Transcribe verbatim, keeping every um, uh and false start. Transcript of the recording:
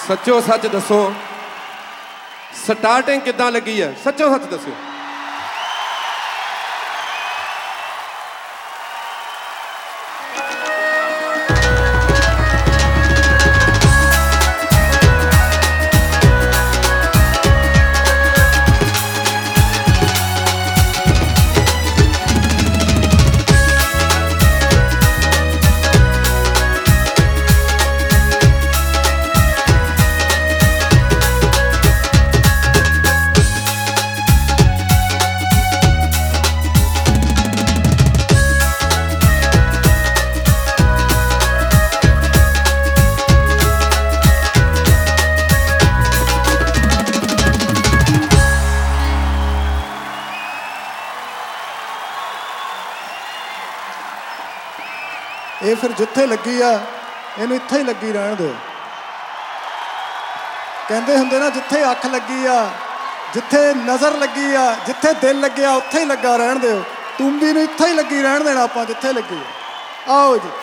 सच्चो सच दसो स्टार्टिंग किद्दां लगी है? सच्चो सच दसो। ਇਹ ਫਿਰ ਜਿੱਥੇ ਲੱਗੀ ਆ ਇਹਨੂੰ ਇੱਥੇ ਹੀ ਲੱਗੀ ਰਹਿਣ ਦਿਓ। ਕਹਿੰਦੇ ਹੁੰਦੇ ਨਾ ਜਿੱਥੇ ਅੱਖ ਲੱਗੀ ਆ, ਜਿੱਥੇ ਨਜ਼ਰ ਲੱਗੀ ਆ, ਜਿੱਥੇ ਦਿਲ ਲੱਗਿਆ ਉੱਥੇ ਹੀ ਲੱਗਾ ਰਹਿਣ ਦਿਓ। ਤੂੰਬੀ ਨੂੰ ਇੱਥੇ ਹੀ ਲੱਗੀ ਰਹਿਣ ਦੇਣਾ ਆਪਾਂ ਜਿੱਥੇ ਲੱਗੀ ਆ। ਆਓ ਜੀ।